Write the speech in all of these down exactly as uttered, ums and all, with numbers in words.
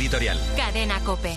editorial. Cadena COPE.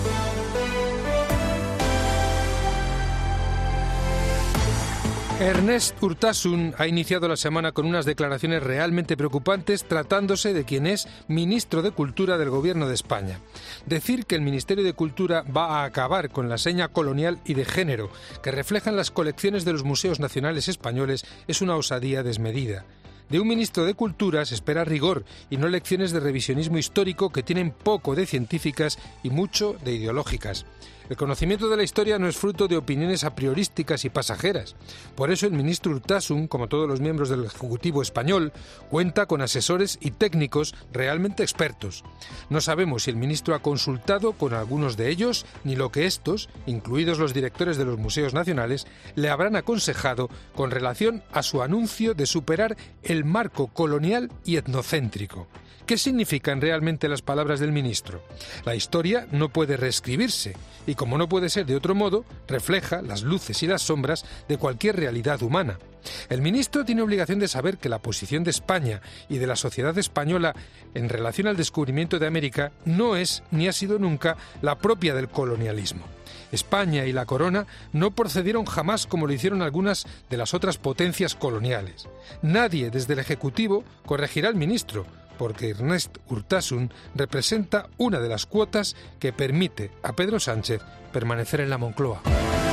Ernest Urtasun ha iniciado la semana con unas declaraciones realmente preocupantes tratándose de quien es ministro de Cultura del Gobierno de España. Decir que el Ministerio de Cultura va a acabar con la seña colonial y de género que reflejan las colecciones de los museos nacionales españoles es una osadía desmedida. De un ministro de Cultura se espera rigor y no lecciones de revisionismo histórico que tienen poco de científicas y mucho de ideológicas. El conocimiento de la historia no es fruto de opiniones a priorísticas y pasajeras. Por eso el ministro Urtasun, como todos los miembros del Ejecutivo español, cuenta con asesores y técnicos realmente expertos. No sabemos si el ministro ha consultado con algunos de ellos, ni lo que estos, incluidos los directores de los museos nacionales, le habrán aconsejado con relación a su anuncio de superar el marco colonial y etnocéntrico. ¿Qué significan realmente las palabras del ministro? La historia no puede reescribirse y, como no puede ser de otro modo, refleja las luces y las sombras de cualquier realidad humana. El ministro tiene obligación de saber que la posición de España y de la sociedad española en relación al descubrimiento de América no es, ni ha sido nunca, la propia del colonialismo. España y la corona no procedieron jamás como lo hicieron algunas de las otras potencias coloniales. Nadie desde el Ejecutivo corregirá al ministro, porque Ernest Urtasun representa una de las cuotas que permite a Pedro Sánchez permanecer en la Moncloa.